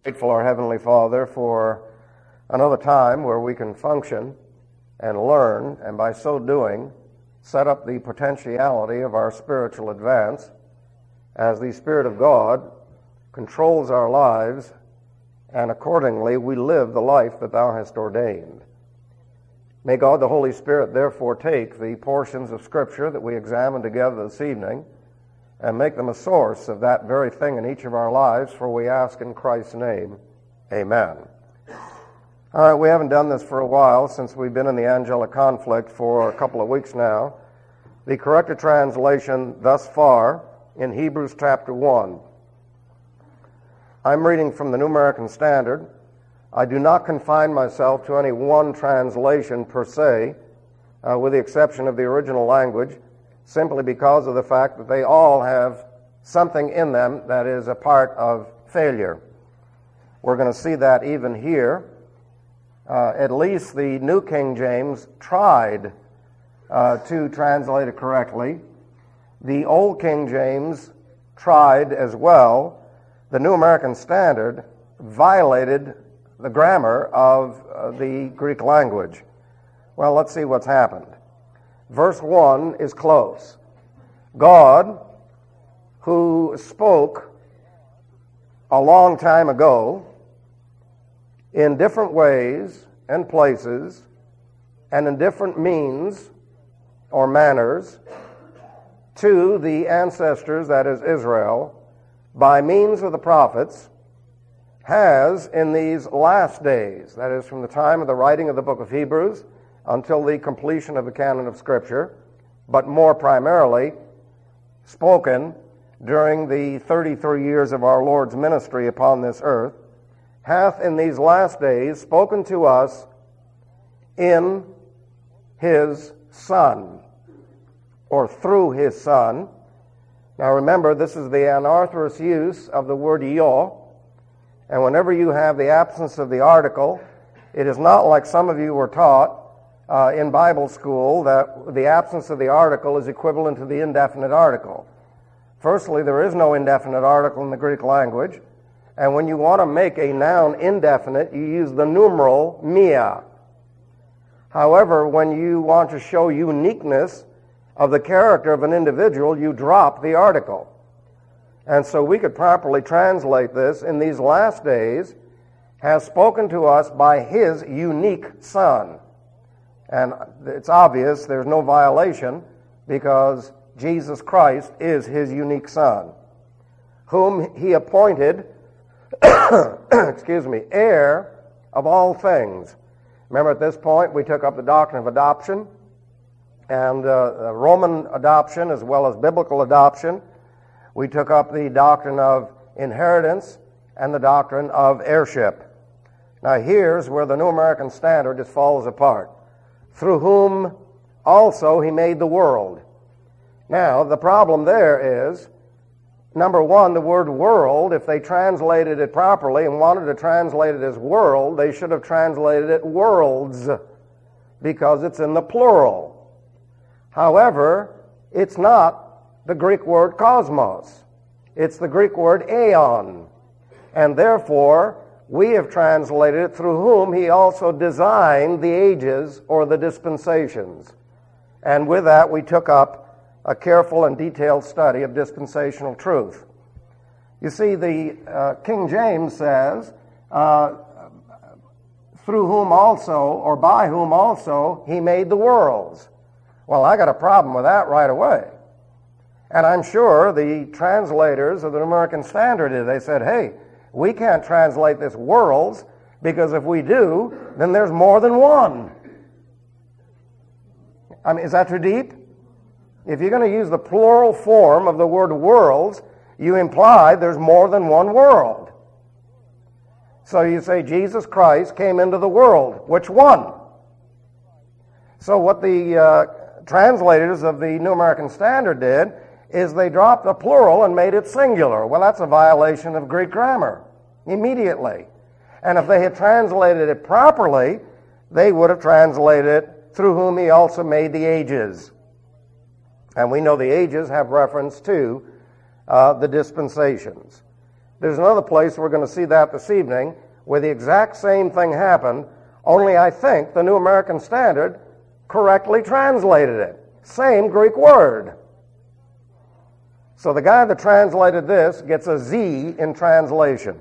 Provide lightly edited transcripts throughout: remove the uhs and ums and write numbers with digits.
Grateful, our Heavenly Father, for another time where we can function and learn, and by so doing, set up the potentiality of our spiritual advance as the Spirit of God controls our lives, and accordingly we live the life that Thou hast ordained. May God the Holy Spirit therefore take the portions of Scripture that we examine together this evening and make them a source of that very thing in each of our lives, for we ask in Christ's name, amen. All right, we haven't done this for a while since we've been in the angelic conflict for a couple of weeks now. The corrected translation thus far in Hebrews chapter 1. I'm reading from the New American Standard. I do not confine myself to any one translation per se, with the exception of the original language, simply because of the fact that they all have something in them that is a part of failure. We're going to see that even here. At least the New King James tried to translate it correctly. The Old King James tried as well. The New American Standard violated the grammar of the Greek language. Well, let's see what's happened. Verse 1 is close. God, who spoke a long time ago in different ways and places and in different means or manners to the ancestors, that is Israel, by means of the prophets, has in these last days, that is from the time of the writing of the book of Hebrews until the completion of the canon of Scripture, but more primarily spoken during the 33 years of our Lord's ministry upon this earth, hath in these last days spoken to us in His Son, or through His Son. Now remember, this is the unauthorized use of the word yo, and whenever you have the absence of the article, it is not like some of you were taught in Bible school that the absence of the article is equivalent to the indefinite article. Firstly, there is no indefinite article in the Greek language, and when you want to make a noun indefinite, you use the numeral mia. However, when you want to show uniqueness of the character of an individual, you drop the article. And so we could properly translate this, in these last days, has spoken to us by His unique Son. And it's obvious there's no violation because Jesus Christ is His unique Son, whom He appointed, heir of all things. Remember, at this point, we took up the doctrine of adoption, and Roman adoption as well as biblical adoption. We took up the doctrine of inheritance and the doctrine of heirship. Now here's where the New American Standard just falls apart. Through whom also He made the world. Now, the problem there is, number one, the word world, if they translated it properly and wanted to translate it as world, they should have translated it worlds, because it's in the plural. However, it's not the Greek word cosmos. It's the Greek word aeon. And therefore, we have translated it through whom He also designed the ages or the dispensations. And with that, we took up a careful and detailed study of dispensational truth. You see, the King James says, through whom also, or by whom also, He made the worlds. Well, I got a problem with that right away. And I'm sure the translators of the American Standard did. They said, hey, we can't translate this worlds, because if we do, then there's more than one. I mean, is that too deep? If you're going to use the plural form of the word worlds, you imply there's more than one world. So you say Jesus Christ came into the world. Which one? So what the translators of the New American Standard did is they dropped the plural and made it singular. Well, that's a violation of Greek grammar immediately. And if they had translated it properly, they would have translated it through whom He also made the ages. And we know the ages have reference to the dispensations. There's another place we're going to see that this evening where the exact same thing happened, only I think the New American Standard correctly translated it. Same Greek word. So the guy that translated this gets a Z in translation.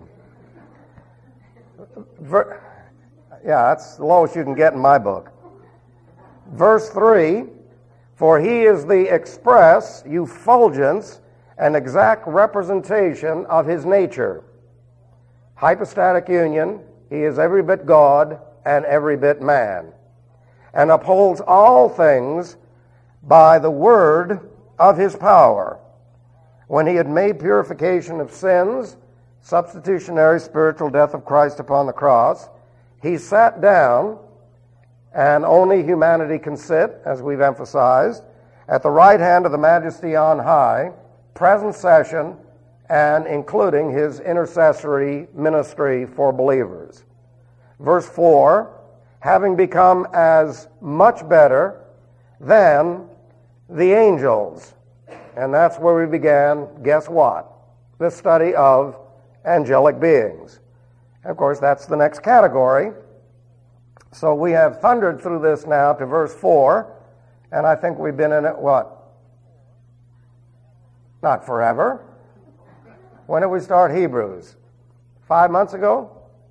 Yeah, that's the lowest you can get in my book. Verse 3, for he is the express effulgence and exact representation of his nature. Hypostatic union, he is every bit God and every bit man, and upholds all things by the word of his power. When he had made purification of sins, substitutionary spiritual death of Christ upon the cross, he sat down, and only humanity can sit, as we've emphasized, at the right hand of the Majesty on high, present session, and including his intercessory ministry for believers. Verse 4, having become as much better than the angels. And that's where we began, guess what? The study of angelic beings. And of course, that's the next category. So we have thundered through this now to verse 4, and I think we've been in it, what? Not forever. When did we start Hebrews? 5 months ago?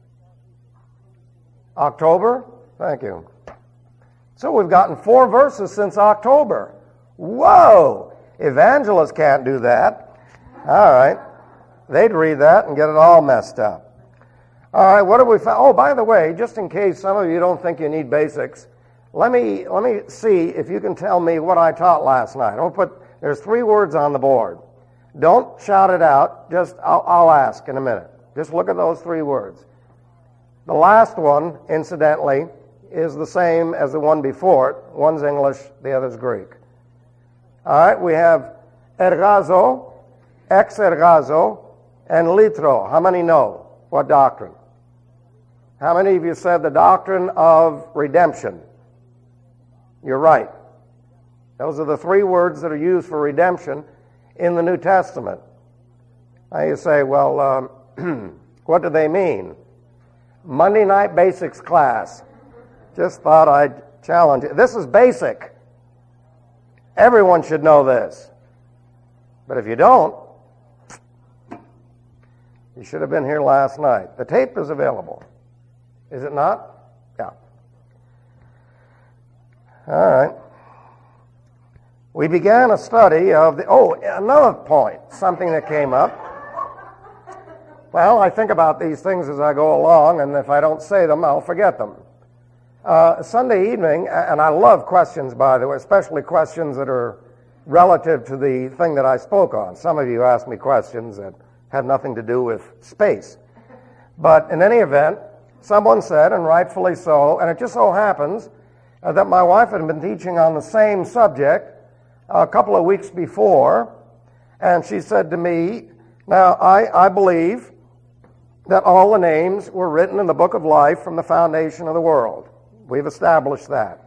October? Thank you. So we've gotten 4 verses since October. Whoa! Evangelists can't do that. All right. They'd read that and get it all messed up. All right, what have we found? Oh, by the way, just in case some of you don't think you need basics, let me see if you can tell me what I taught last night. There's 3 words on the board. Don't shout it out. Just I'll ask in a minute. Just look at those 3 words. The last one, incidentally, is the same as the one before it. One's English, the other's Greek. All right, we have ergazo, ex-ergazo, and litro. How many know what doctrine? How many of you said the doctrine of redemption? You're right. Those are the 3 words that are used for redemption in the New Testament. Now you say, well, what do they mean? Monday night basics class. Just thought I'd challenge you. This is basic. Everyone should know this. But if you don't, you should have been here last night. The tape is available. Is it not? Yeah. All right. We began a study of another point, something that came up. Well, I think about these things as I go along, and if I don't say them, I'll forget them. Sunday evening, and I love questions, by the way, especially questions that are relative to the thing that I spoke on. Some of you ask me questions that have nothing to do with space. But in any event, someone said, and rightfully so, and it just so happens that my wife had been teaching on the same subject a couple of weeks before, and she said to me, now, I believe that all the names were written in the book of life from the foundation of the world. We've established that.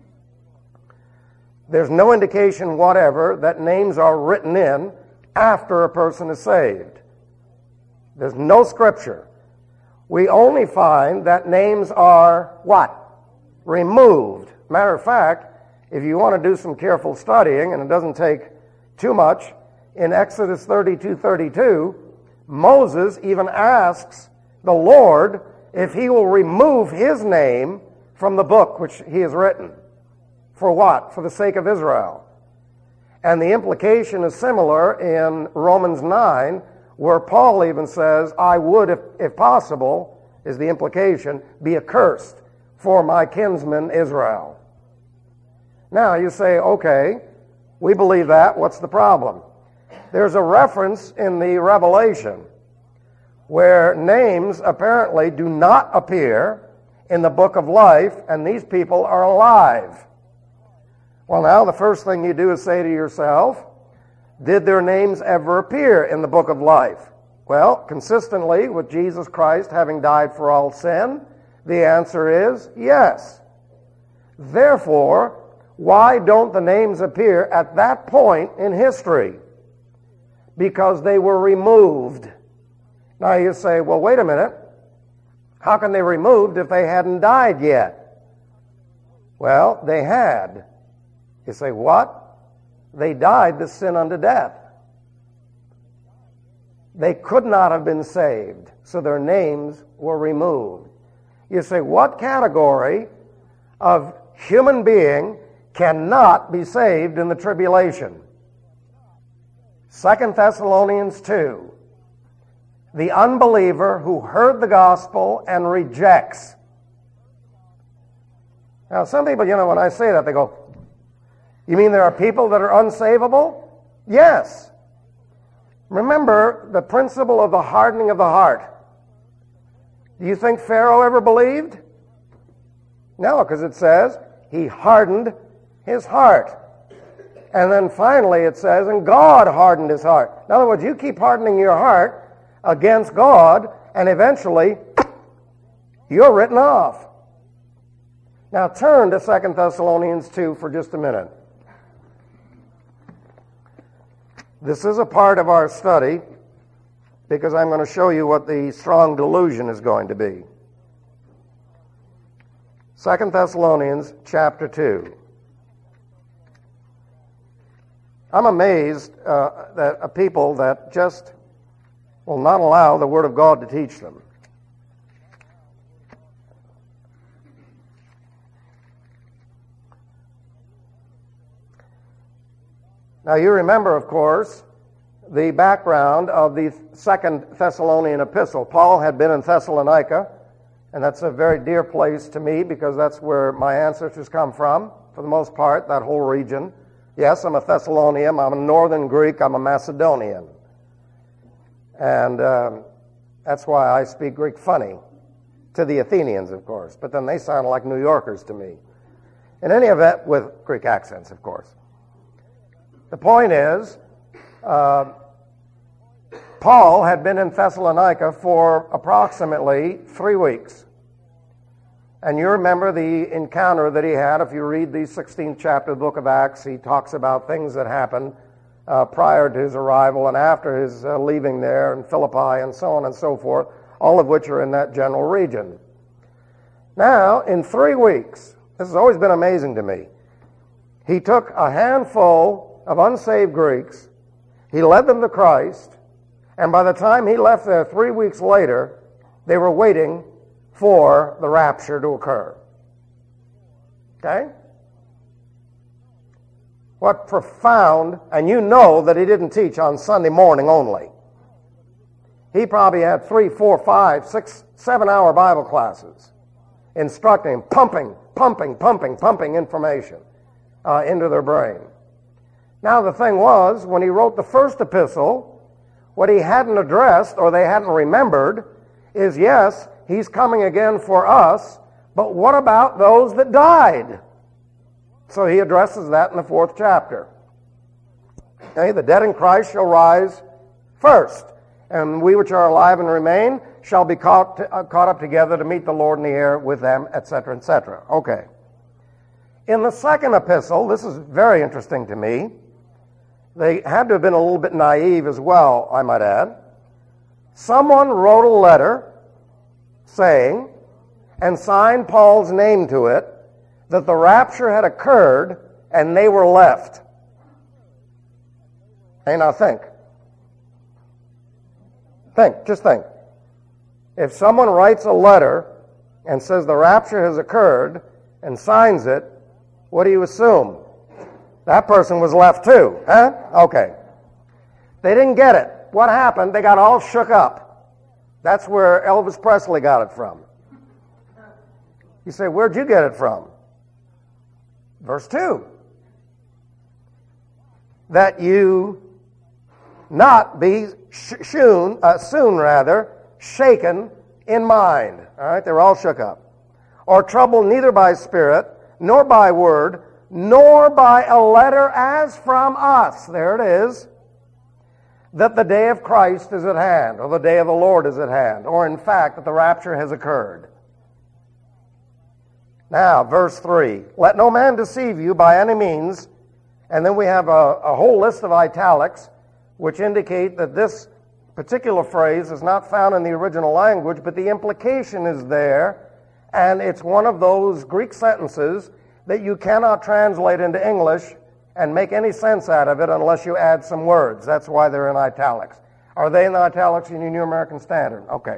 There's no indication whatever that names are written in after a person is saved. There's no scripture. We only find that names are what? Removed. Matter of fact, if you want to do some careful studying, and it doesn't take too much, in Exodus 32:32, Moses even asks the Lord if he will remove his name from the book which he has written. For what? For the sake of Israel. And the implication is similar in Romans 9, where Paul even says, I would, if possible, is the implication, be accursed for my kinsman Israel. Now you say, okay, we believe that. What's the problem? There's a reference in the Revelation where names apparently do not appear in the book of life, and these people are alive. Well, now the first thing you do is say to yourself, did their names ever appear in the book of life? Well, consistently with Jesus Christ having died for all sin, the answer is yes. Therefore, why don't the names appear at that point in history? Because they were removed. Now you say, well, wait a minute. How can they be removed if they hadn't died yet? Well, they had. You say, what? They died to sin unto death. They could not have been saved, so their names were removed. You say, what category of human being cannot be saved in the tribulation? 2 Thessalonians 2. The unbeliever who heard the gospel and rejects. Now, some people, when I say that, they go, you mean there are people that are unsavable? Yes. Remember the principle of the hardening of the heart. Do you think Pharaoh ever believed? No, because it says he hardened his heart. And then finally it says, and God hardened his heart. In other words, you keep hardening your heart against God, and eventually you're written off. Now turn to 2 Thessalonians 2 for just a minute. This is a part of our study because I'm going to show you what the strong delusion is going to be. 2 Thessalonians chapter 2. I'm amazed at people that just will not allow the Word of God to teach them. Now you remember, of course, the background of the 2 Thessalonian epistle. Paul had been in Thessalonica, and that's a very dear place to me because that's where my ancestors come from, for the most part, that whole region. Yes, I'm a Thessalonian, I'm a Northern Greek, I'm a Macedonian. And that's why I speak Greek funny, to the Athenians, of course. But then they sound like New Yorkers to me. In any event, with Greek accents, of course. The point is, Paul had been in Thessalonica for approximately 3 weeks. And you remember the encounter that he had. If you read the 16th chapter of the book of Acts, he talks about things that happened prior to his arrival and after his leaving there in Philippi and so on and so forth, all of which are in that general region. Now, in 3 weeks, this has always been amazing to me, he took a handful of unsaved Greeks, he led them to Christ, and by the time he left there 3 weeks later, they were waiting for the rapture to occur. Okay? What profound, and you know that he didn't teach on Sunday morning only. He probably had 3, 4, 5, 6, 7-hour Bible classes instructing, pumping information into their brain. Now the thing was, when he wrote the first epistle, what he hadn't addressed or they hadn't remembered is, yes, he's coming again for us, but what about those that died? So he addresses that in the 4th chapter. Okay, the dead in Christ shall rise first, and we which are alive and remain shall be caught up together to meet the Lord in the air with them, etc., etc. Okay. In the second epistle, this is very interesting to me. They had to have been a little bit naive as well, I might add. Someone wrote a letter saying, and signed Paul's name to it, that the rapture had occurred and they were left. Hey, now think. Just think. If someone writes a letter and says the rapture has occurred and signs it, what do you assume? That person was left too, huh? Okay. They didn't get it. What happened? They got all shook up. That's where Elvis Presley got it from. You say, where'd you get it from? Verse 2. That you not be soon shaken in mind. All right, they were all shook up. Or troubled neither by spirit, nor by word, nor by a letter as from us. There it is. That the day of Christ is at hand, or the day of the Lord is at hand, or in fact that the rapture has occurred. Now, verse 3, let no man deceive you by any means, and then we have a whole list of italics which indicate that this particular phrase is not found in the original language, but the implication is there, and it's one of those Greek sentences that you cannot translate into English and make any sense out of it unless you add some words. That's why they're in italics. Are they in italics in your New American Standard? Okay.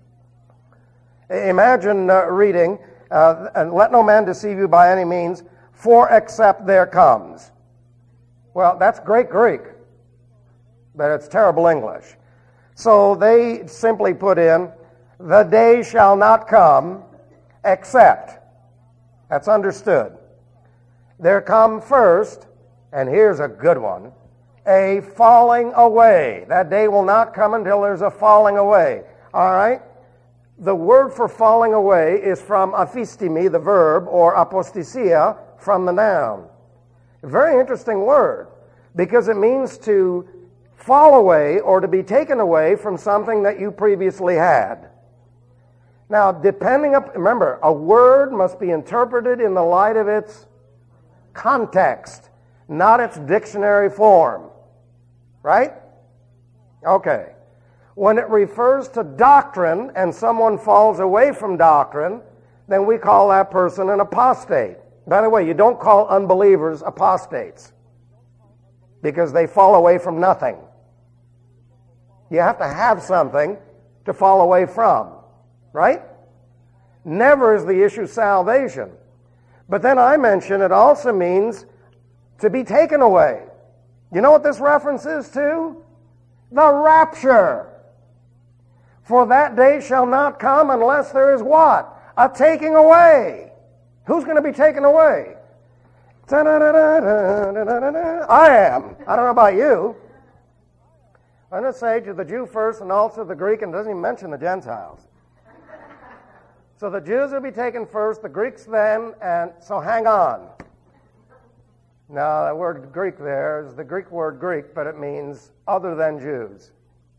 Imagine reading, and let no man deceive you by any means, for except there comes. Well, that's great Greek, but it's terrible English. So they simply put in, the day shall not come except. That's understood. There come first, and here's a good one, a falling away. That day will not come until there's a falling away. All right? The word for falling away is from aphistemi, the verb, or apostasia, from the noun. A very interesting word, because it means to fall away or to be taken away from something that you previously had. Now, remember, a word must be interpreted in the light of its context, not its dictionary form. Right? Okay. When it refers to doctrine and someone falls away from doctrine, then we call that person an apostate. By the way, you don't call unbelievers apostates because they fall away from nothing. You have to have something to fall away from, right? Never is the issue salvation. But then I mention it also means to be taken away. You know what this reference is to? The rapture. For that day shall not come unless there is what? A taking away. Who's going to be taken away? I am. I don't know about you. I'm going to say to the Jew first and also the Greek, and doesn't even mention the Gentiles. So the Jews will be taken first, the Greeks then, and so hang on. Now, that word Greek there is the Greek word Greek, but it means other than Jews.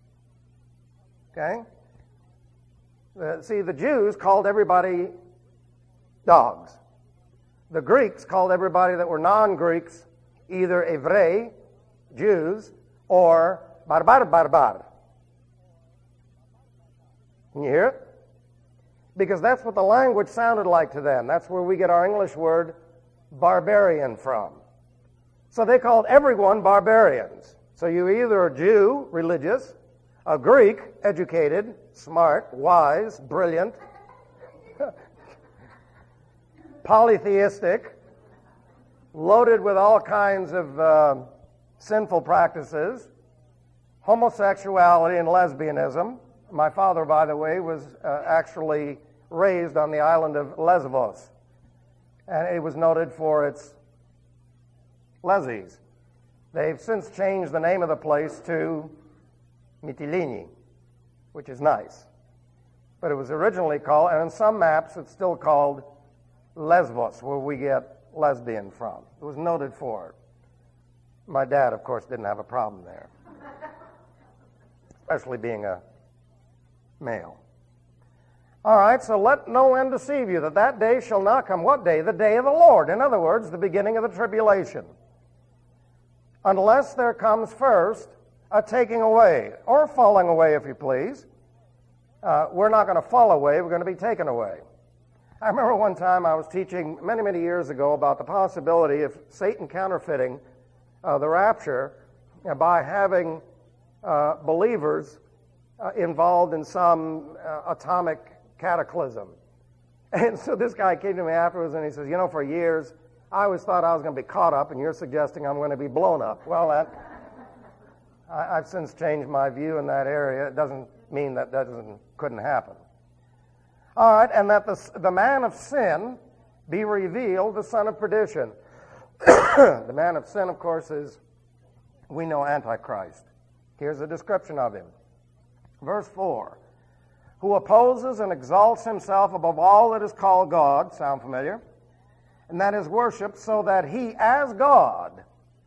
Okay? See, the Jews called everybody dogs. The Greeks called everybody that were non-Greeks either Evrei, Jews, or barbar. Can you hear it? Because that's what the language sounded like to them. That's where we get our English word barbarian from. So they called everyone barbarians. So you're either a Jew, religious, a Greek, educated, smart, wise, brilliant, polytheistic, loaded with all kinds of sinful practices, homosexuality and lesbianism. My father, by the way, was actually raised on the island of Lesbos, and it was noted for its Lesis. They've since changed the name of the place to Mytilene, which is nice. But it was originally called, and on some maps it's still called Lesbos, where we get lesbian from. It was noted for it. My dad, of course, didn't have a problem there, especially being a male. All right, so let no one deceive you that that day shall not come. What day? The day of the Lord. In other words, the beginning of the tribulation. Unless there comes first a taking away, or falling away, if you please. We're not going to fall away, we're going to be taken away. I remember one time I was teaching many, many years ago about the possibility of Satan counterfeiting the rapture by having believers involved in some atomic cataclysm. And so this guy came to me afterwards and he says, for years I always thought I was going to be caught up, and you're suggesting I'm going to be blown up. Well, I've since changed my view in that area. It doesn't mean that couldn't happen. All right, and that the man of sin be revealed, the son of perdition. The man of sin, of course, we know, Antichrist. Here's a description of him. Verse 4, who opposes and exalts himself above all that is called God, sound familiar? And that is worshipped, so that he, as God,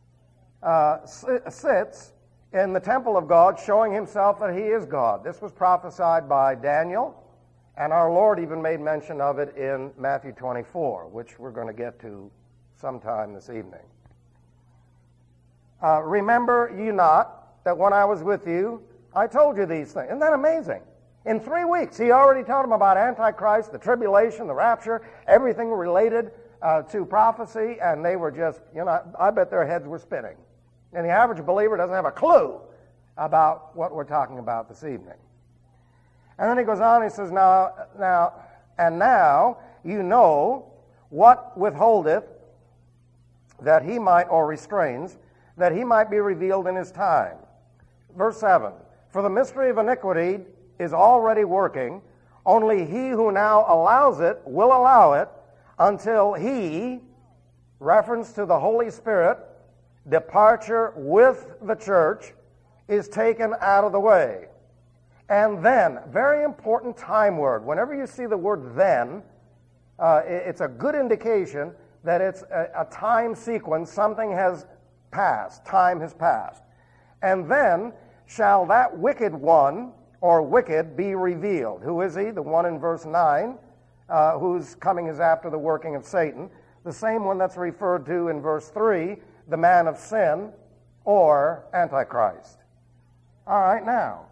sits in the temple of God, showing himself that he is God. This was prophesied by Daniel, and our Lord even made mention of it in Matthew 24, which we're going to get to sometime this evening. Remember you not that when I was with you, I told you these things. Isn't that amazing? In 3 weeks, he already told them about Antichrist, the tribulation, the rapture, everything related to prophecy, and they were just, I bet their heads were spinning. And the average believer doesn't have a clue about what we're talking about this evening. And then he goes on, he says, now you know what withholdeth that he might, or restrains, that he might be revealed in his time. Verse 7, for the mystery of iniquity is already working, only he who now allows it will allow it until he, reference to the Holy Spirit, departure with the church, is taken out of the way. And then, very important time word. Whenever you see the word then, it's a good indication that it's a time sequence. Something has passed. Time has passed. And then shall that wicked one, or wicked, be revealed. Who is he? The one in verse 9, whose coming is after the working of Satan. The same one that's referred to in verse 3, the man of sin, or Antichrist. All right, now,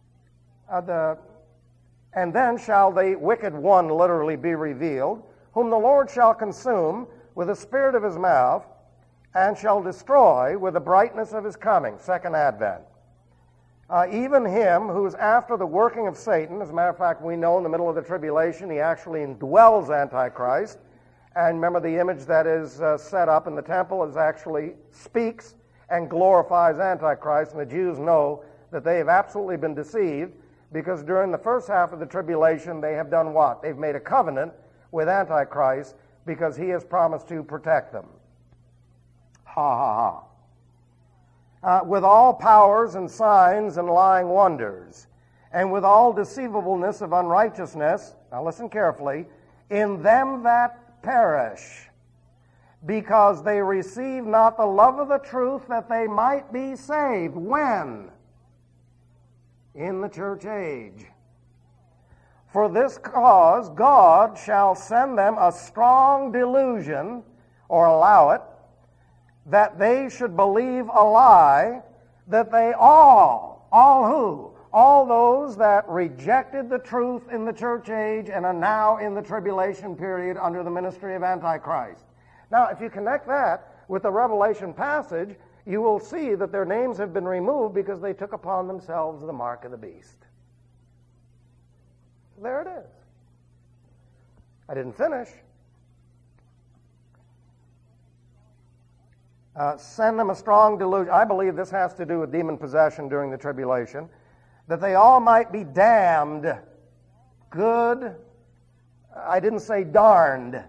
and then shall the wicked one literally be revealed, whom the Lord shall consume with the spirit of his mouth, and shall destroy with the brightness of his coming, second advent. Even him who is after the working of Satan. As a matter of fact, we know in the middle of the tribulation he actually indwells Antichrist. And remember, the image that is set up in the temple is actually speaks and glorifies Antichrist, and the Jews know that they have absolutely been deceived, because during the first half of the tribulation they have done what? They've made a covenant with Antichrist because he has promised to protect them. Ha ha ha. With all powers and signs and lying wonders, and with all deceivableness of unrighteousness, now listen carefully, in them that perish, because they receive not the love of the truth that they might be saved. When? In the church age. For this cause God shall send them a strong delusion, or allow it, that they should believe a lie, that they all who? All those that rejected the truth in the church age and are now in the tribulation period under the ministry of Antichrist. Now, if you connect that with the Revelation passage, you will see that their names have been removed because they took upon themselves the mark of the beast. There it is. I didn't finish. Send them a strong delusion. I believe this has to do with demon possession during the tribulation. That they all might be damned. Good. I didn't say darned.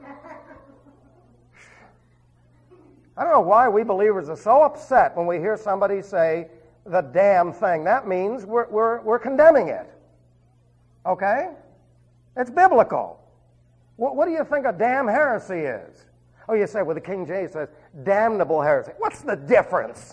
I don't know why we believers are so upset when we hear somebody say the damn thing. That means we're condemning it. Okay? It's biblical. What do you think a damn heresy is? Oh, you say, well, the King James says damnable heresy. What's the difference?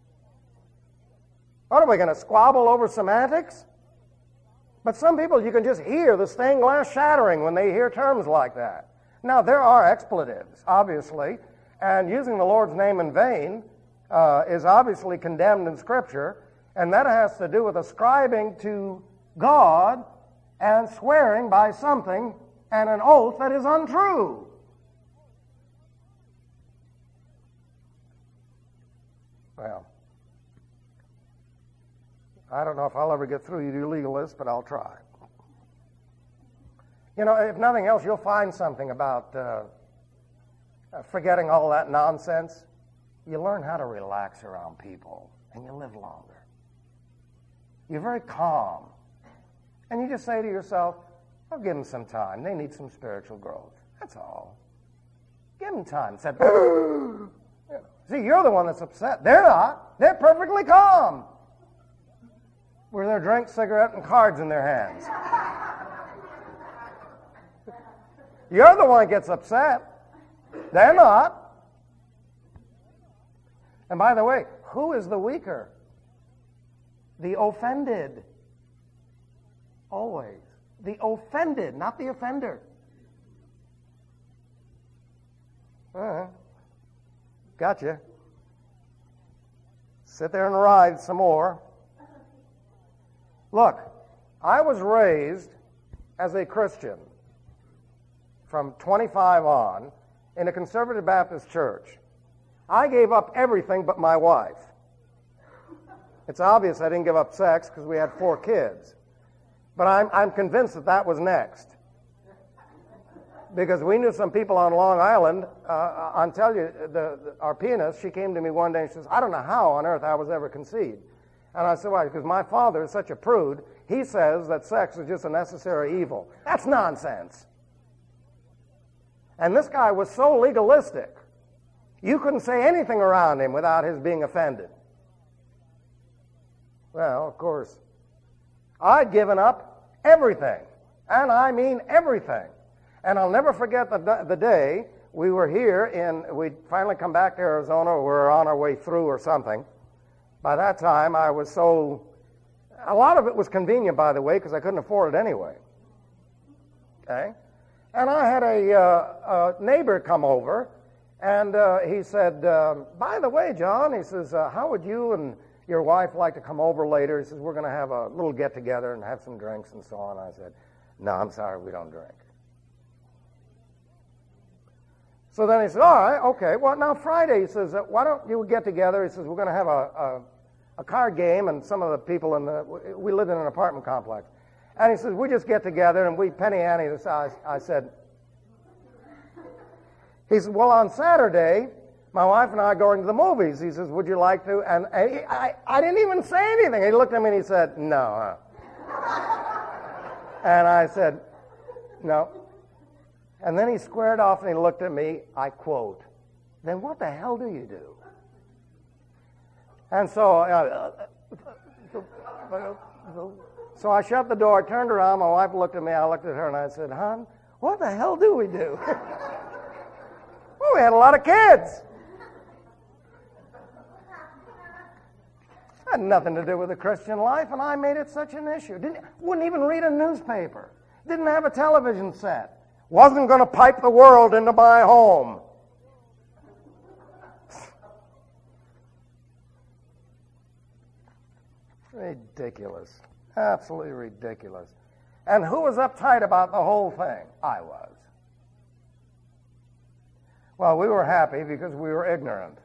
What, are we going to squabble over semantics? But some people, you can just hear the stained glass shattering when they hear terms like that. Now, there are expletives, obviously, and using the Lord's name in vain is obviously condemned in Scripture, and that has to do with ascribing to God and swearing by something and an oath that is untrue. Well, I don't know if I'll ever get through you legalists, but I'll try. You know, if nothing else, you'll find something about forgetting all that nonsense. You learn how to relax around people, and you live longer. You're very calm. And you just say to yourself, I'll give them some time. They need some spiritual growth. That's all. Give them time. Said, see, you're the one that's upset. They're not. They're perfectly calm. With their drink, cigarette, and cards in their hands. You're the one that gets upset. They're not. And by the way, who is the weaker? The offended. Always. The offended, not the offender. Gotcha. Sit there and writhe some more. Look, I was raised as a Christian from 25 on in a conservative Baptist church. I gave up everything but my wife. It's obvious I didn't give up sex because we had 4 kids. But I'm convinced that that was next. Because we knew some people on Long Island. I'll tell you, our pianist, she came to me one day and she says, I don't know how on earth I was ever conceived. And I said, why? Because my father is such a prude. He says that sex is just a necessary evil. That's nonsense. And this guy was so legalistic. You couldn't say anything around him without his being offended. Well, of course, I'd given up everything. And I mean everything. And I'll never forget the day we were here we'd finally come back to Arizona, or we were on our way through or something. By that time, I was a lot of it was convenient, by the way, because I couldn't afford it anyway. Okay? And I had a neighbor come over, and he said, by the way, John, he says, how would you and your wife like to come over later? He says, we're going to have a little get-together and have some drinks and so on. I said, no, I'm sorry, we don't drink. So then he said, all right, okay. Well, now Friday, he says, why don't you get together? He says, we're going to have a card game, and some of the people we live in an apartment complex. And he says, we just get together, and we penny ante this. I said, he said, well, on Saturday, my wife and I are going to the movies. He says, would you like to? And I didn't even say anything. He looked at me and he said, no. And I said, no. And then he squared off and he looked at me, I quote, then what the hell do you do? And so I shut the door, I turned around, my wife looked at me, I looked at her, and I said, hon, what the hell do we do? Well, we had a lot of kids. Had nothing to do with the Christian life, and I made it such an issue. Wouldn't even read a newspaper. Didn't have a television set. Wasn't going to pipe the world into my home. Ridiculous. Absolutely ridiculous. And who was uptight about the whole thing? I was. Well, we were happy because we were ignorant.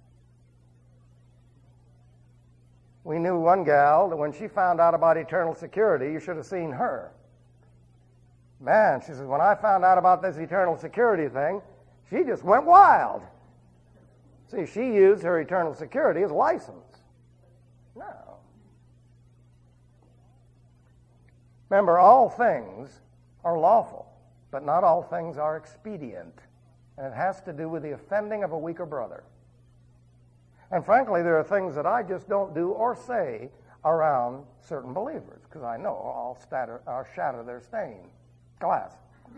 We knew one gal that when she found out about eternal security, you should have seen her. Man, she says, when I found out about this eternal security thing, she just went wild. See, she used her eternal security as license. No. Remember, all things are lawful, but not all things are expedient. And it has to do with the offending of a weaker brother. And frankly, there are things that I just don't do or say around certain believers, because I know I'll shatter their stained glass.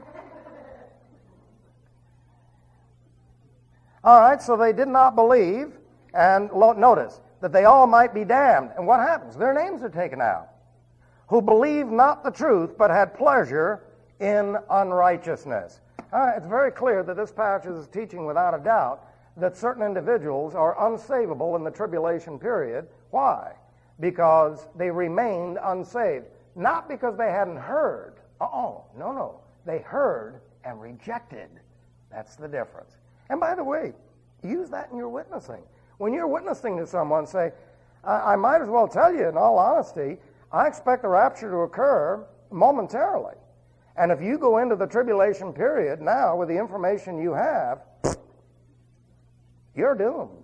All right, so they did not believe, and notice that they all might be damned. And what happens? Their names are taken out. Who believed not the truth, but had pleasure in unrighteousness. It's very clear that this passage is teaching without a doubt that certain individuals are unsavable in the tribulation period. Why? Because they remained unsaved. Not because they hadn't heard. No. They heard and rejected. That's the difference. And by the way, use that in your witnessing. When you're witnessing to someone, say, I might as well tell you in all honesty, I expect the rapture to occur momentarily. And if you go into the tribulation period now with the information you have, you're doomed.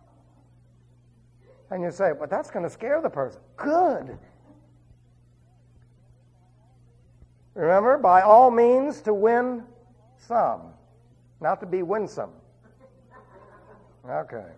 And you say, but that's going to scare the person. Good. Remember, by all means to win some, not to be winsome. Okay.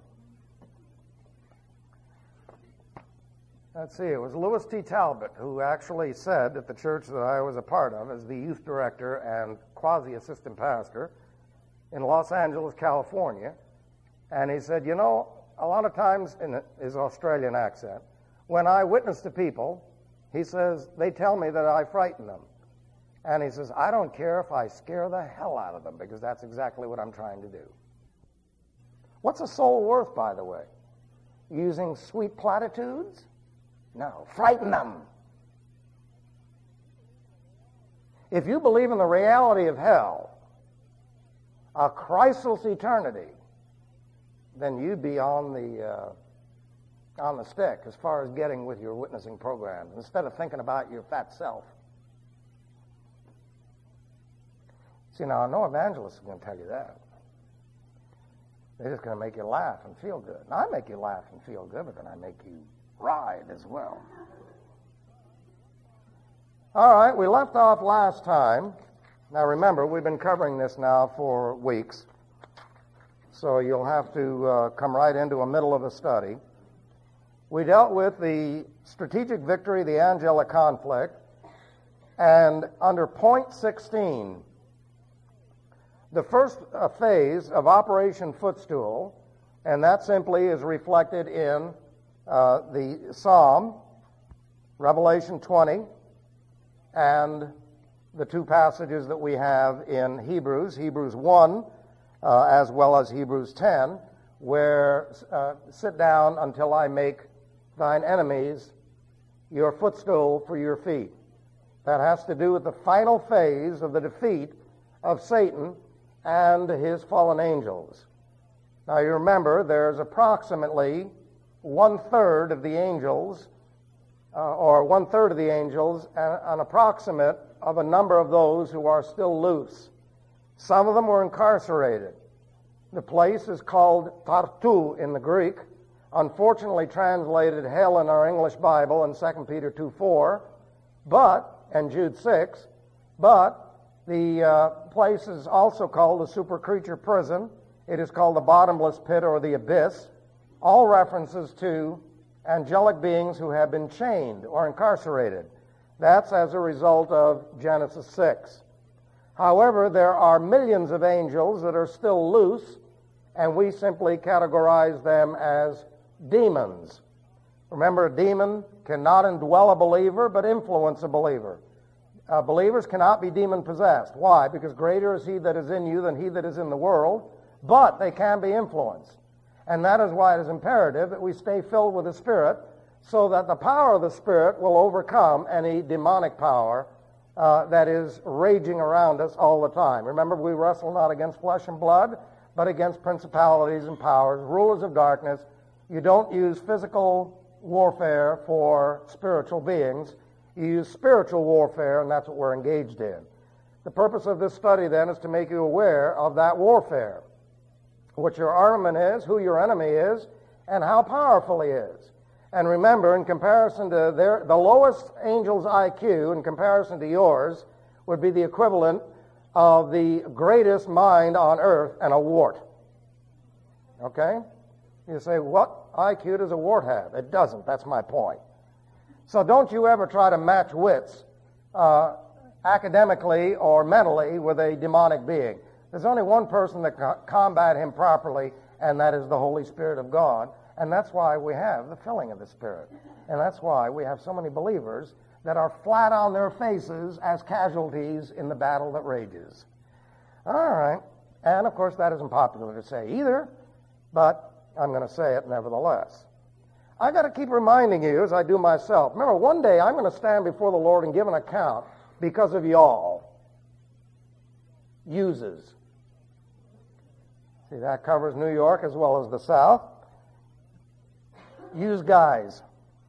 Let's see, it was Lewis T. Talbot who actually said at the church that I was a part of as the youth director and quasi-assistant pastor in Los Angeles, California. And he said, a lot of times, in his Australian accent, when I witness to people, he says, they tell me that I frighten them. And he says, I don't care if I scare the hell out of them, because that's exactly what I'm trying to do. What's a soul worth, by the way? Using sweet platitudes? No, frighten them. If you believe in the reality of hell, a Christless eternity, then you'd be on the stick as far as getting with your witnessing program, instead of thinking about your fat self. See, now, no evangelist is going to tell you that. They're just going to make you laugh and feel good. Now, I make you laugh and feel good, but then I make you ride as well. All right, we left off last time. Now, remember, we've been covering this now for weeks, so you'll have to come right into the middle of a study. We dealt with the strategic victory, the angelic conflict, and under point 16, the first phase of Operation Footstool, and that simply is reflected in the Psalm, Revelation 20, and the two passages that we have in Hebrews 1, as well as Hebrews 10, where sit down until I make thine enemies your footstool for your feet. That has to do with the final phase of the defeat of Satan and his fallen angels. Now you remember there's approximately one-third of the angels, an approximate of a number of those who are still loose. Some of them were incarcerated. The place is called Tartu in the Greek, unfortunately translated hell in our English Bible in 2 Peter 2:4, and Jude 6, but the place is also called the super creature prison. It is called the bottomless pit or the abyss. All references to angelic beings who have been chained or incarcerated. That's as a result of Genesis 6. However, there are millions of angels that are still loose, and we simply categorize them as demons. Remember, a demon cannot indwell a believer, but influence a believer. Believers cannot be demon-possessed. Why? Because greater is he that is in you than he that is in the world, but they can be influenced. And that is why it is imperative that we stay filled with the Spirit, so that the power of the Spirit will overcome any demonic power that is raging around us all the time. Remember, we wrestle not against flesh and blood, but against principalities and powers, rulers of darkness. You don't use physical warfare for spiritual beings. You use spiritual warfare, and that's what we're engaged in. The purpose of this study, then, is to make you aware of that warfare, what your armament is, who your enemy is, and how powerful he is. And remember, in comparison to the lowest angel's IQ, in comparison to yours, would be the equivalent of the greatest mind on earth and a wart. Okay? You say, what IQ does a wart have? It doesn't. That's my point. So don't you ever try to match wits academically or mentally with a demonic being. There's only one person that can combat him properly, and that is the Holy Spirit of God. And that's why we have the filling of the Spirit. And that's why we have so many believers that are flat on their faces as casualties in the battle that rages. All right. And, of course, that isn't popular to say either, but I'm going to say it nevertheless. I got to keep reminding you, as I do myself. Remember, one day I'm going to stand before the Lord and give an account because of y'all. Uses. See, that covers New York as well as the South. Use guys.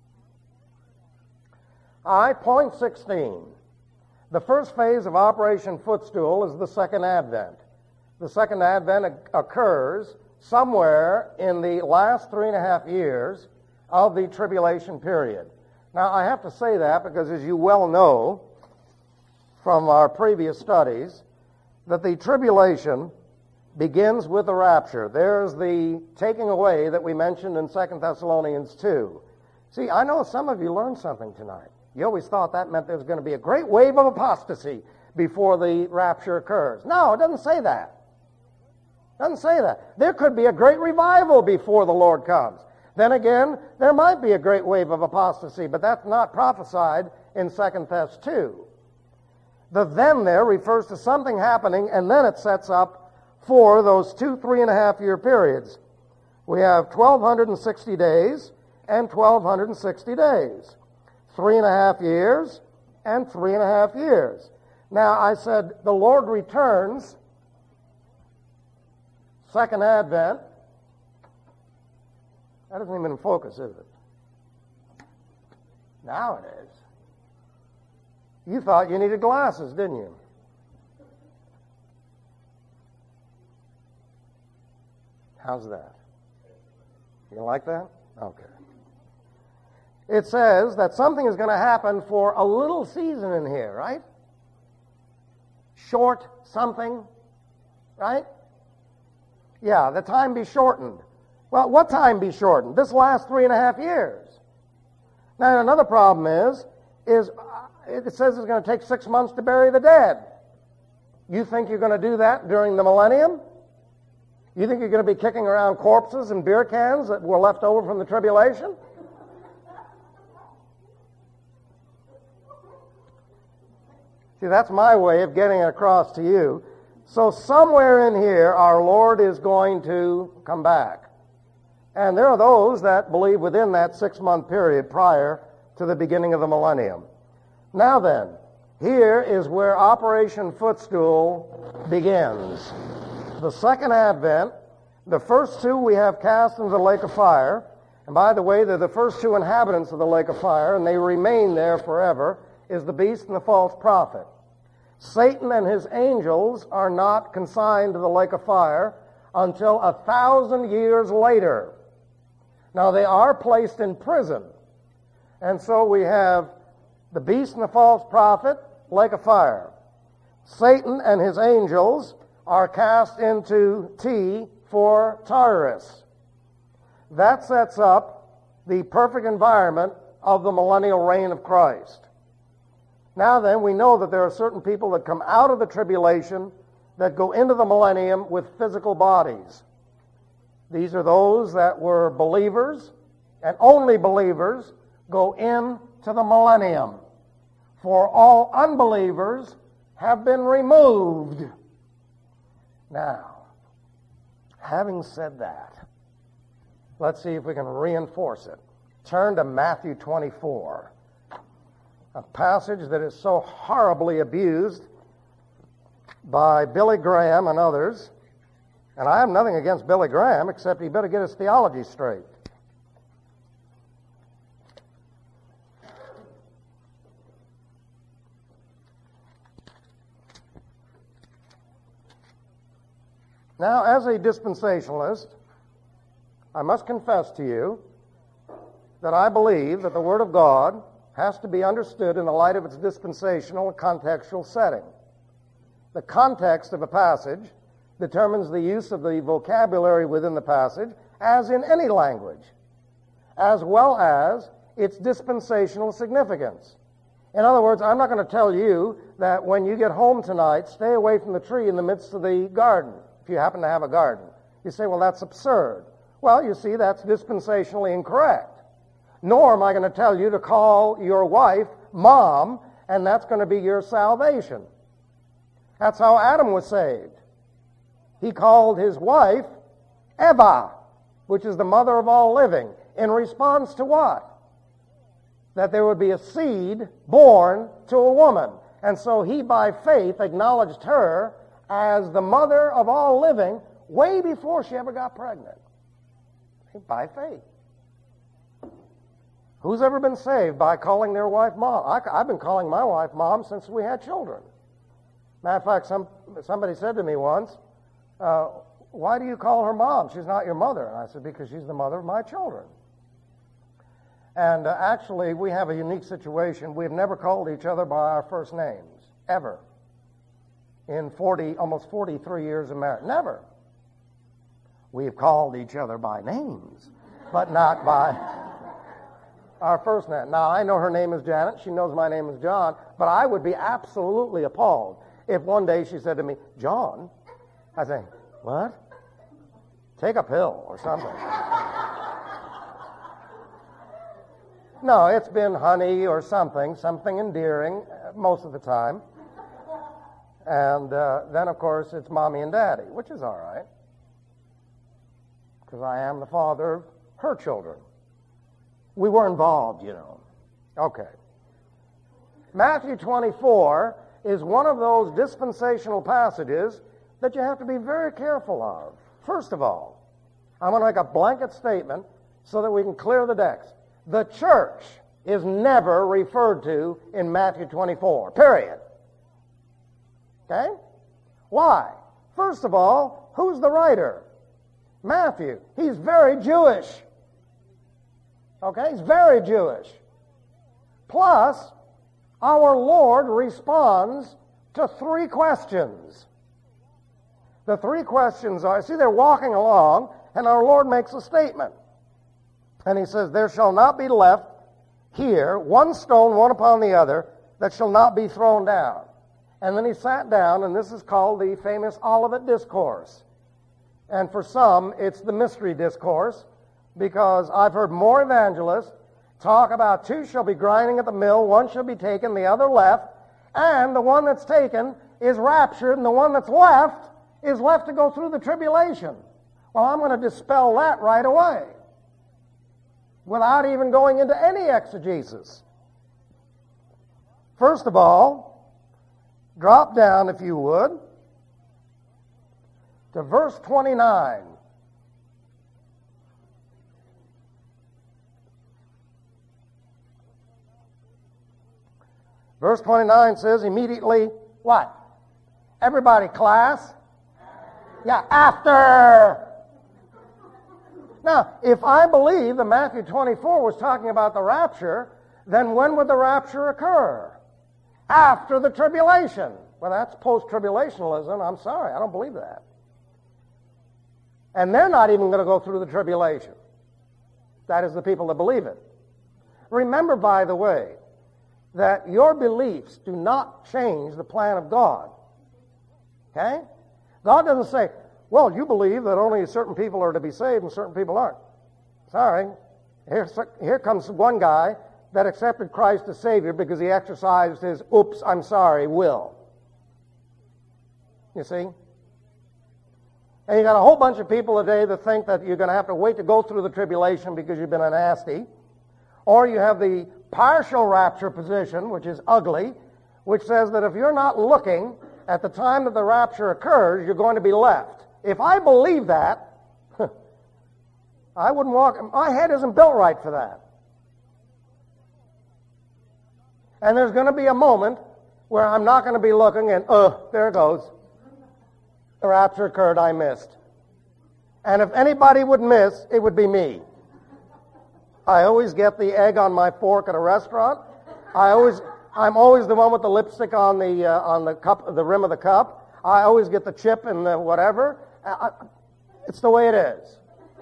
Point 16. The first phase of Operation Footstool is the Second Advent. The Second Advent occurs somewhere in the last 3.5 years of the tribulation period. Now, I have to say that because, as you well know from our previous studies, that the tribulation begins with the rapture. There's the taking away that we mentioned in 2 Thessalonians 2. See, I know some of you learned something tonight. You always thought that meant there was going to be a great wave of apostasy before the rapture occurs. No, it doesn't say that. It doesn't say that. There could be a great revival before the Lord comes. Then again, there might be a great wave of apostasy, but that's not prophesied in 2 Thess 2. The then there refers to something happening, and then it sets up for those 2 3.5-year periods. We have 1,260 days and 1,260 days. 3.5 years and 3.5 years. Now, I said the Lord returns, second advent. That isn't even in focus, is it? Now it is. You thought you needed glasses, didn't you? How's that? You like that? Okay. It says that something is going to happen for a little season in here, right? Short something, right? Yeah, the time be shortened. Well, what time be shortened? This last 3.5 years. Now, another problem is it says it's going to take 6 months to bury the dead. You think you're going to do that during the millennium? You think you're going to be kicking around corpses and beer cans that were left over from the tribulation? See, that's my way of getting it across to you. So somewhere in here, our Lord is going to come back. And there are those that believe within that 6-month period prior to the beginning of the millennium. Now then, here is where Operation Footstool begins. The second advent, the first two we have cast into the lake of fire. And by the way, they're the first two inhabitants of the lake of fire, and they remain there forever, is the beast and the false prophet. Satan and his angels are not consigned to the lake of fire until 1,000 years later. Now, they are placed in prison. And so we have the beast and the false prophet, lake of fire. Satan and his angels are cast into T for Tyrus. That sets up the perfect environment of the millennial reign of Christ. Now then, we know that there are certain people that come out of the tribulation that go into the millennium with physical bodies. These are those that were believers, and only believers go into the millennium. For all unbelievers have been removed. Now, having said that, let's see if we can reinforce it. Turn to Matthew 24, a passage that is so horribly abused by Billy Graham and others. And I have nothing against Billy Graham, except he better get his theology straight. Now, as a dispensationalist, I must confess to you that I believe that the Word of God has to be understood in the light of its dispensational and contextual setting. The context of a passage determines the use of the vocabulary within the passage, as in any language, as well as its dispensational significance. In other words, I'm not going to tell you that when you get home tonight, stay away from the tree in the midst of the garden, if you happen to have a garden. You say, well, that's absurd. Well, you see, that's dispensationally incorrect. Nor am I going to tell you to call your wife Mom, and that's going to be your salvation. That's how Adam was saved. He called his wife Eva, which is the mother of all living, in response to what? That there would be a seed born to a woman. And so he, by faith, acknowledged her as the mother of all living way before she ever got pregnant. By faith. Who's ever been saved by calling their wife Mom? I've been calling my wife Mom since we had children. Matter of fact, somebody said to me once, why do you call her Mom? She's not your mother. And I said, because she's the mother of my children. And actually, we have a unique situation. We've never called each other by our first names, ever. In almost 43 years of marriage. Never. We've called each other by names, but not by our first name. Now, I know her name is Janet. She knows my name is John. But I would be absolutely appalled if one day she said to me, John. I say, what? Take a pill or something. No, it's been honey or something endearing most of the time. And then, of course, it's Mommy and Daddy, which is all right. Because I am the father of her children. We were involved, you know. Okay. Matthew 24 is one of those dispensational passages that you have to be very careful of. First of all, I'm going to make a blanket statement so that we can clear the decks. The church is never referred to in Matthew 24, period. Okay? Why? First of all, who's the writer? Matthew. He's very Jewish. Okay? He's very Jewish. Plus, our Lord responds to 3 questions. The 3 questions are, see, they're walking along, and our Lord makes a statement. And he says, there shall not be left here one stone, one upon the other, that shall not be thrown down. And then he sat down, and this is called the famous Olivet Discourse. And for some, it's the mystery discourse, because I've heard more evangelists talk about 2 shall be grinding at the mill, 1 shall be taken, the other left, and the one that's taken is raptured, and the one that's left is left to go through the tribulation. Well, I'm going to dispel that right away, without even going into any exegesis. First of all, drop down, if you would, to verse 29. Verse 29 says, immediately, what? Everybody, class? Yeah, after. Now, if I believe that Matthew 24 was talking about the rapture, then when would the rapture occur? After the tribulation. Well, that's post-tribulationalism. I'm sorry, I don't believe that. And they're not even going to go through the tribulation. That is the people that believe it. Remember, by the way, that your beliefs do not change the plan of God. Okay? God doesn't say, well, you believe that only certain people are to be saved and certain people aren't. Sorry. Here comes one guy that accepted Christ as Savior because he exercised his oops, I'm sorry, will. You see? And you got a whole bunch of people today that think that you're going to have to wait to go through the tribulation because you've been a nasty. Or you have the partial rapture position, which is ugly, which says that if you're not looking at the time that the rapture occurs, you're going to be left. If I believe that, I wouldn't walk. My head isn't built right for that. And there's going to be a moment where I'm not going to be looking and, there it goes. The rapture occurred, I missed. And if anybody would miss, it would be me. I always get the egg on my fork at a restaurant. I'm always the one with the lipstick on the cup, the rim of the cup. I always get the chip and the whatever. It's the way it is.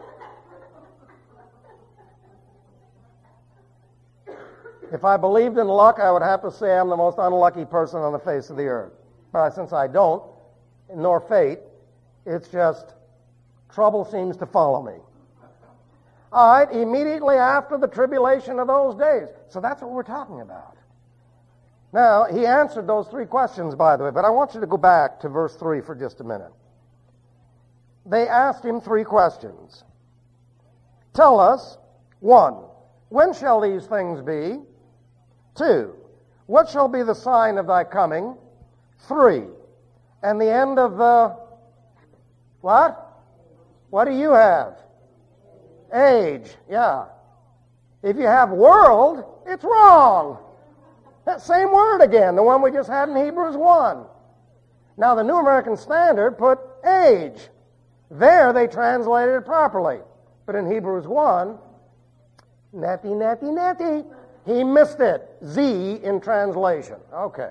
If I believed in luck, I would have to say I'm the most unlucky person on the face of the earth. But since I don't, nor fate, it's just trouble seems to follow me. All right, immediately after the tribulation of those days. So that's what we're talking about. Now, he answered those 3 questions, by the way, but I want you to go back to verse 3 for just a minute. They asked him 3 questions. Tell us, 1, when shall these things be? 2, what shall be the sign of thy coming? 3, and the end of the what? What do you have? Age, yeah. If you have world, it's wrong. That same word again, the one we just had in Hebrews 1. Now, the New American Standard put age. There they translated it properly. But in Hebrews 1, natty, he missed it. Z in translation. Okay.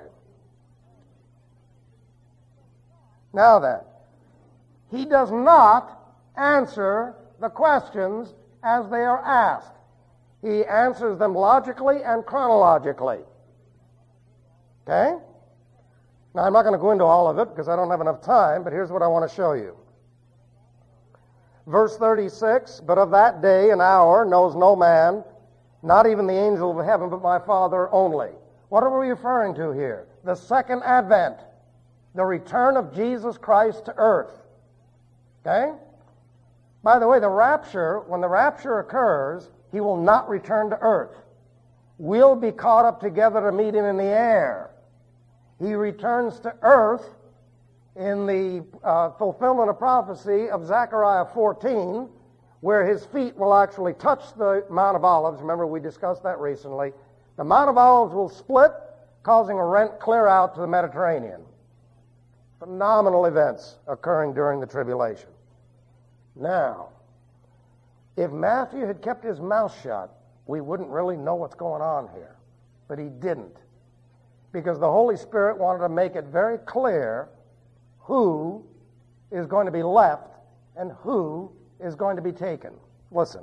Now then, he does not answer the questions as they are asked. He answers them logically and chronologically. Okay? Now, I'm not going to go into all of it because I don't have enough time, but here's what I want to show you. Verse 36, but of that day and hour knows no man, not even the angel of heaven, but my Father only. What are we referring to here? The second advent, the return of Jesus Christ to earth. Okay? By the way, the rapture, when the rapture occurs, he will not return to earth. We'll be caught up together to meet him in the air. He returns to earth in the fulfillment of prophecy of Zechariah 14, where his feet will actually touch the Mount of Olives. Remember, we discussed that recently. The Mount of Olives will split, causing a rent clear out to the Mediterranean. Phenomenal events occurring during the tribulation. Now, if Matthew had kept his mouth shut, we wouldn't really know what's going on here. But he didn't. Because the Holy Spirit wanted to make it very clear who is going to be left and who is going to be taken. Listen.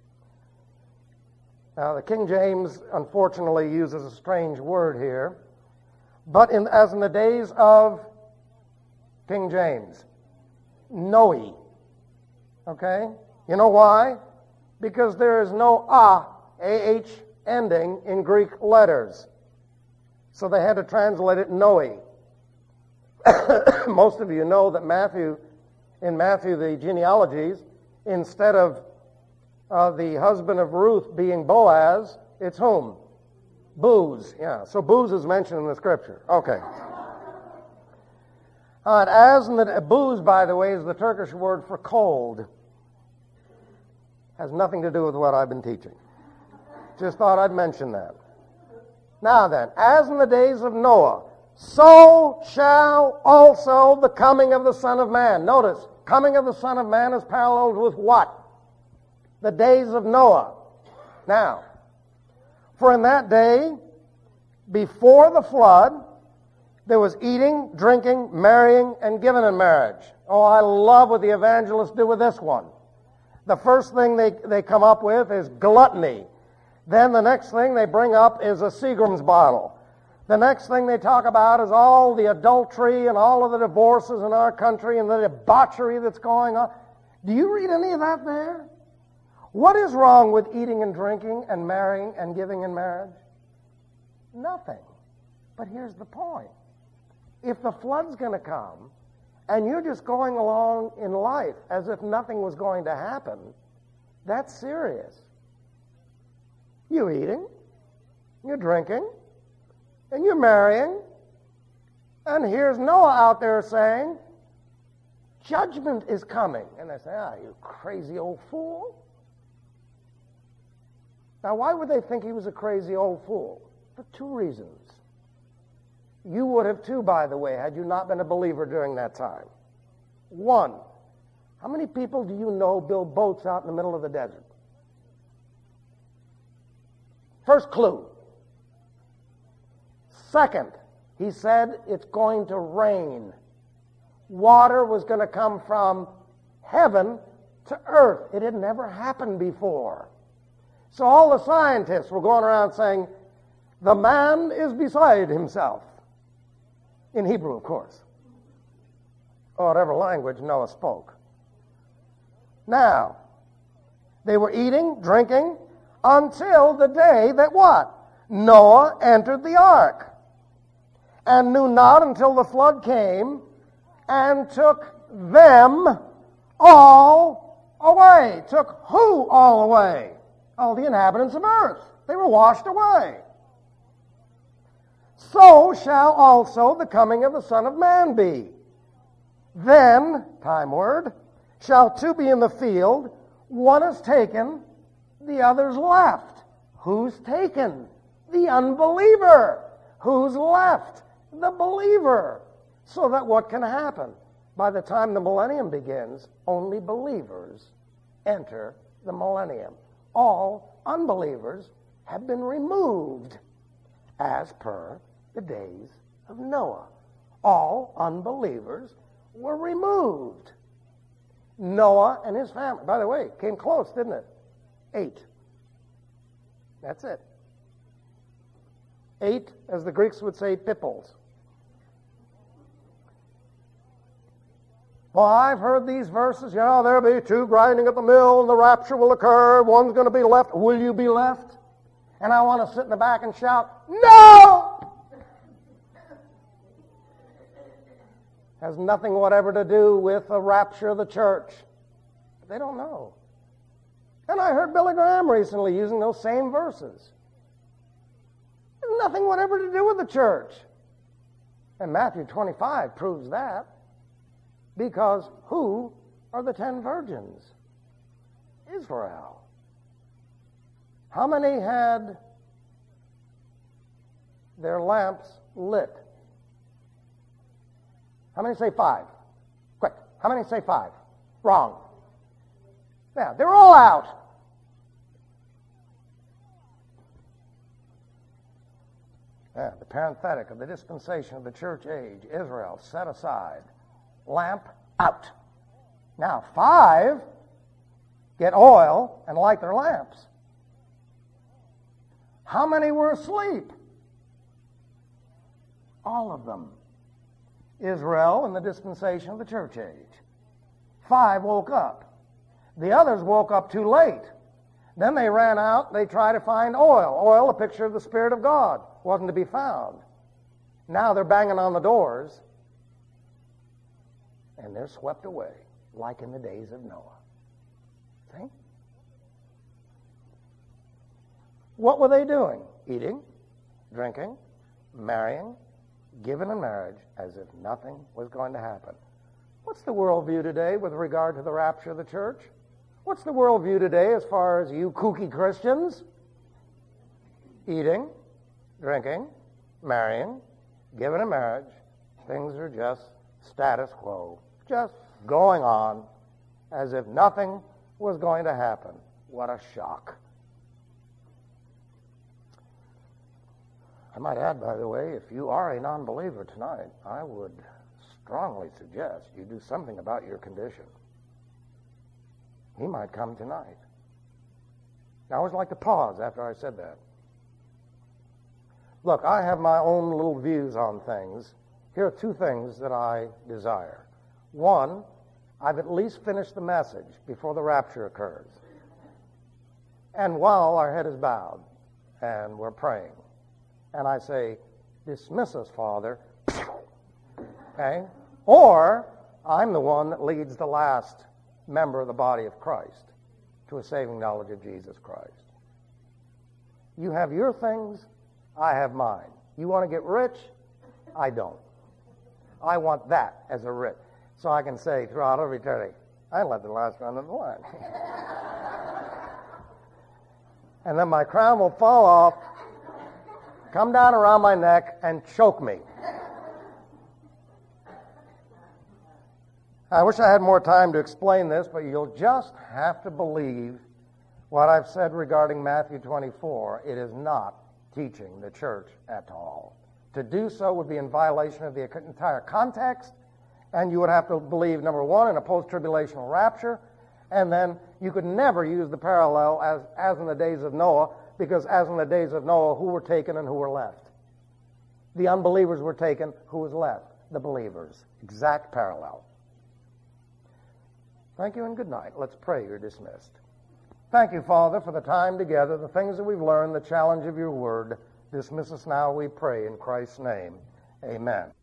Now, the King James, unfortunately, uses a strange word here. But as in the days of King James, Noe. Okay? You know why? Because there is no A-H ending in Greek letters. So they had to translate it Noe. Most of you know that in Matthew, the genealogies, instead of the husband of Ruth being Boaz, it's whom? Booz. Yeah, so Booz is mentioned in the scripture. Okay. Booz, by the way, is the Turkish word for cold. Has nothing to do with what I've been teaching. Just thought I'd mention that. Now then, as in the days of Noah, so shall also the coming of the Son of Man. Notice, coming of the Son of Man is paralleled with what? The days of Noah. Now, for in that day, before the flood, there was eating, drinking, marrying, and giving in marriage. Oh, I love what the evangelists do with this one. The first thing they come up with is gluttony. Then the next thing they bring up is a Seagram's bottle. The next thing they talk about is all the adultery and all of the divorces in our country and the debauchery that's going on. Do you read any of that there? What is wrong with eating and drinking and marrying and giving in marriage? Nothing. But here's the point. If the flood's going to come and you're just going along in life as if nothing was going to happen, that's serious. You're eating, you're drinking, and you're marrying, and here's Noah out there saying, judgment is coming. And they say, you crazy old fool. Now, why would they think he was a crazy old fool? For two reasons. You would have too, by the way, had you not been a believer during that time. One, how many people do you know build boats out in the middle of the desert? First clue. Second, he said it's going to rain. Water was going to come from heaven to earth. It had never happened before. So all the scientists were going around saying, the man is beside himself. In Hebrew, of course. Or whatever language Noah spoke. Now, they were eating, drinking, until the day that what? Noah entered the ark. And knew not until the flood came and took them all away. Took who all away? All the inhabitants of earth. They were washed away. So shall also the coming of the Son of Man be. Then, time word, shall two be in the field, one is taken, the other's left. Who's taken? The unbeliever. Who's left? The believer. So that what can happen? By the time the millennium begins, only believers enter the millennium. All unbelievers have been removed as per the days of Noah. All unbelievers were removed. Noah and his family, by the way, came close, didn't it? 8. That's it. 8, as the Greeks would say, pipples. Well, I've heard these verses, there'll be 2 grinding at the mill, and the rapture will occur, one's going to be left. Will you be left? And I want to sit in the back and shout, no! Has nothing whatever to do with the rapture of the church. They don't know. And I heard Billy Graham recently using those same verses. Nothing whatever to do with the church. And Matthew 25 proves that, because who are the 10 virgins? Israel. How many had their lamps lit? How many say 5? Quick. How many say 5? Wrong. Yeah, they're all out. Yeah, the parenthetic of the dispensation of the church age, Israel set aside, lamp out. Now, 5 get oil and light their lamps. How many were asleep? All of them. Israel in the dispensation of the church age. 5 woke up. The others woke up too late. Then they ran out, they tried to find oil. Oil, a picture of the Spirit of God, wasn't to be found. Now they're banging on the doors, and they're swept away, like in the days of Noah. See? What were they doing? Eating, drinking, marrying, giving in marriage as if nothing was going to happen. What's the worldview today with regard to the rapture of the church? What's the worldview today as far as you kooky Christians? Eating, drinking, marrying, giving in marriage. Things are just status quo, just going on as if nothing was going to happen. What a shock. I might add, by the way, if you are a non-believer tonight, I would strongly suggest you do something about your condition. He might come tonight. Now, I always like to pause after I said that. Look, I have my own little views on things. Here are 2 things that I desire. 1, I've at least finished the message before the rapture occurs. And while our head is bowed and we're praying, and I say, dismiss us, Father, okay? Or I'm the one that leads the last member of the body of Christ to a saving knowledge of Jesus Christ. You have your things, I have mine. You want to get rich? I don't. I want that as a rich. So I can say throughout all eternity, I led the last round of the line. And then my crown will fall off, come down around my neck, and choke me. I wish I had more time to explain this, but you'll just have to believe what I've said regarding Matthew 24. It is not teaching the church at all. To do so would be in violation of the entire context, and you would have to believe, number 1, in a post-tribulational rapture, and then you could never use the parallel as in the days of Noah, because as in the days of Noah, who were taken and who were left? The unbelievers were taken, who was left? The believers. Exact parallel. Thank you and good night. Let's pray. You're dismissed. Thank you, Father, for the time together, the things that we've learned, the challenge of your word. Dismiss us now, we pray, in Christ's name. Amen.